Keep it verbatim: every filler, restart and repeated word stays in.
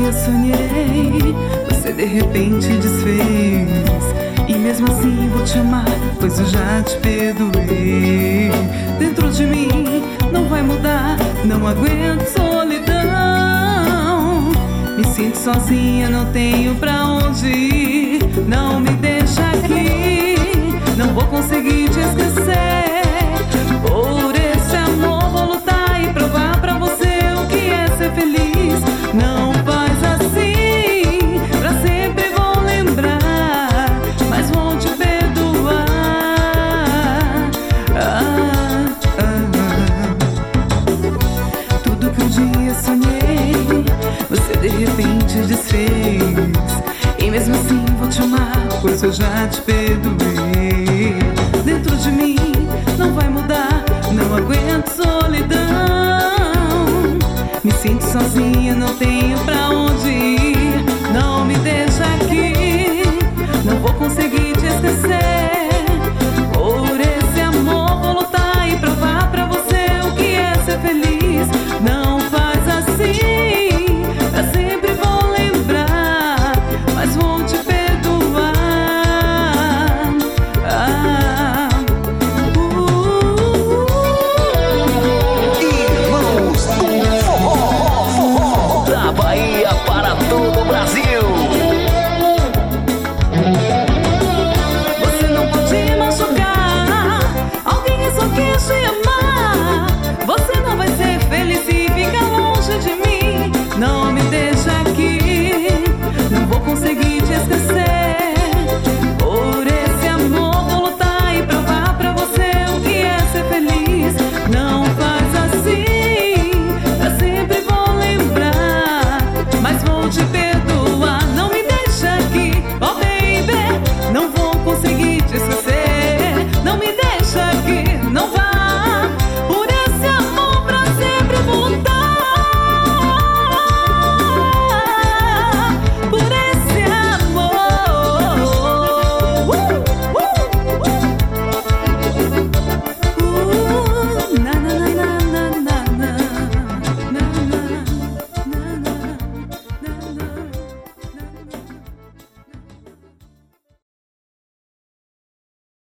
dia sonhei, você de repente desfez. E mesmo assim vou te amar, pois eu já te perdoei. Dentro de mim não vai mudar, não aguento solidão. Me sinto sozinha, não tenho pra onde ir. Não me deixa aqui, não vou conseguir te esquecer. Por esse amor vou lutar e provar pra você o que é ser feliz. Não faz assim, pra sempre vou lembrar, mas vou te perdoar. ah, ah. Tudo que um dia sonhei, você de repente desfez. E mesmo assim vou te amar, pois eu já te perdoei. Dentro de mim não vai mudar, não aguento solidão. Me sinto sozinha, não tenho